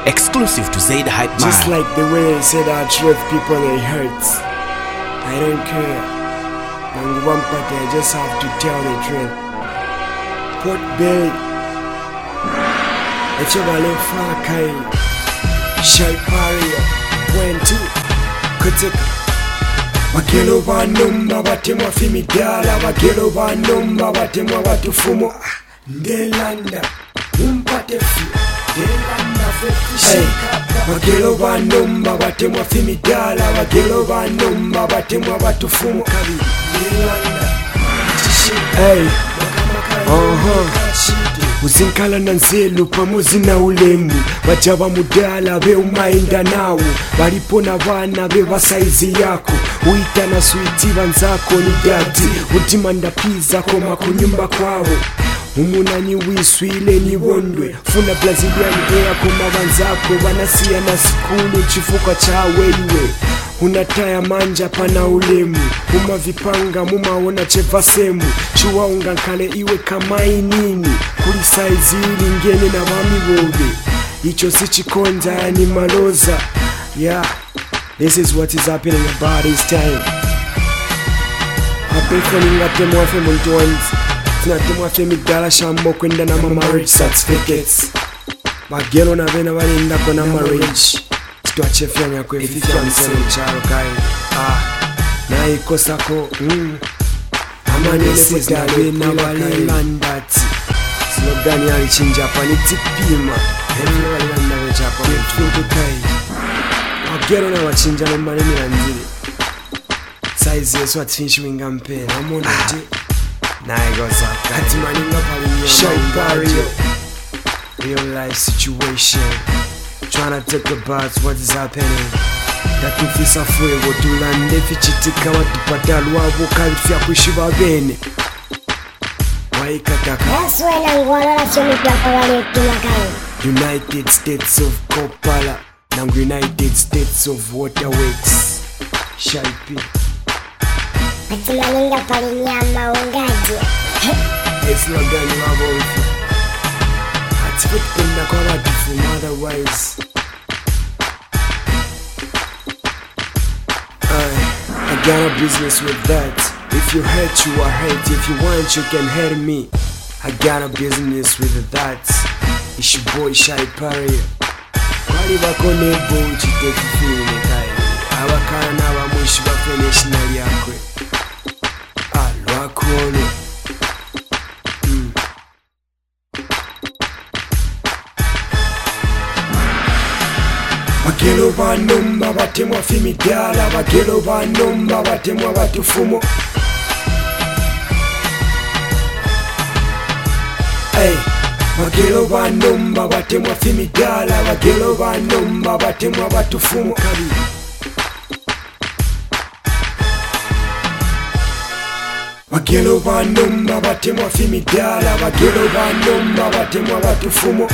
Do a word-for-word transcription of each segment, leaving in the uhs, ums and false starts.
Exclusive to Zaid Hype Man. Just like the way I said I truth people they hurt. I don't care. When one party I just have to tell the truth. Put Billy. It's your ballet Fakai. Shai Paria. When two. Kutika. Bagelo banumba batemwa fimidala. Bagelo banumba batemwa batufumo. Ndelanda. Umpate fi. Ndelanda fefi. Bagelo banumba batemwa fimidala. Bagelo banumba batemwa batufumo. Ndelanda. Hey. Uh-huh. Uzinkala nanzelu pamozi na ulemu Wajaba mudala be umaenda nawo Walipona wana be basaizi yako Uita na suiti vanzako ni dati Udimanda pizza koma kunyumba kwawo Umunani wiswi ile ni wondwe Funa Brazilian air koma vanzako Wanasia na sikulu chifuka cha wewe Unataya manja pana ulemu Uma vipanga mumaona chevasemu Chua ungankale iwe kamai nini Kuli saizi ili ngene na wami wobe Icho si chikonja ya ni maloza Yeah, this is what is happening about this time Apeko ningate mwafe mwentuanzi Tinate mwafe migdala shambo kwenda na ma marriage certificates Bagelo na vena wale ndako na marriage Tuachefia nyakwe fifia msele mcharo kai Ah, na ikosa ko mm. Amanele dawe na wale landati Slogani alichinja hapa ni tipima Hemi wale landawe chapa Mtuku kai Wagero na wachinja na manemi na njili Saizi yesu atifinshi winga mpena Amona je Na ikosa kai Hati maninga pali nyama Shai Paria Real life situation Trying to talk about what is happening Tatufisa fuego tulande fichitika watupata luwabu kalifia kushiba bene Waikataka United States of Kopala Nangu United States of Waterworks Shaipi Atimaninga pali nyama ungaji It's not gani wabo ifi Atifutpenda kwa watufu otherwise I got a business with that. If you hurt, you are hurt. If you want, you can hurt me. I got a business with that. It's your boy Shai Paria. Kwali bako nebo uchite kifini kai. Awakana wa mwishi wa finish na liyakwe. Alwakono. Mm. Bagelo banumba batemwa fimidala Bagelo banumba batemwa batufumo Hey, bagelo banumba batemwa fimidala Bagelo banumba batemwa batufumo Kabi Bagelo banumba batemwa fimidala Bagelo banumba batemwa batufumo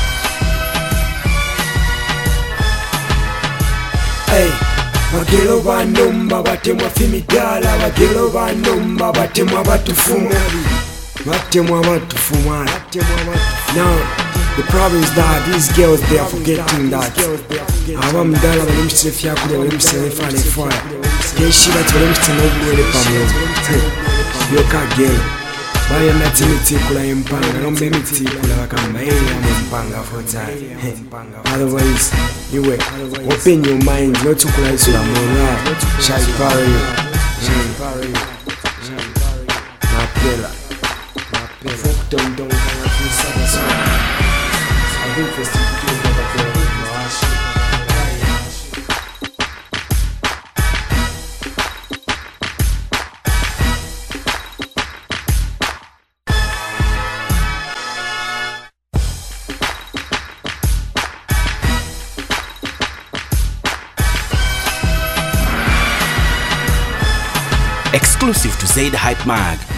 Hey, bagelo banumba batemwa fimidala Bagelo banumba batemwa batufumo Batemwa batufumo Now, the problem is that these girls they are forgetting that Awa mdala wale mshitefi ya kule wale mshitefa na ifaya Yeshi bati wale mshitefa na ubuwele pamoja Yoka girl Baya nati mitikula impanga Rombe mitikula wakamba Hey, I'm impanga for time Otherwise, you wait Open your mind Not to kula isu la mora Shai Paria Napela Fuck them don't I feel satisfied I think first you do it over there Exclusive to Zaid Hype Mag.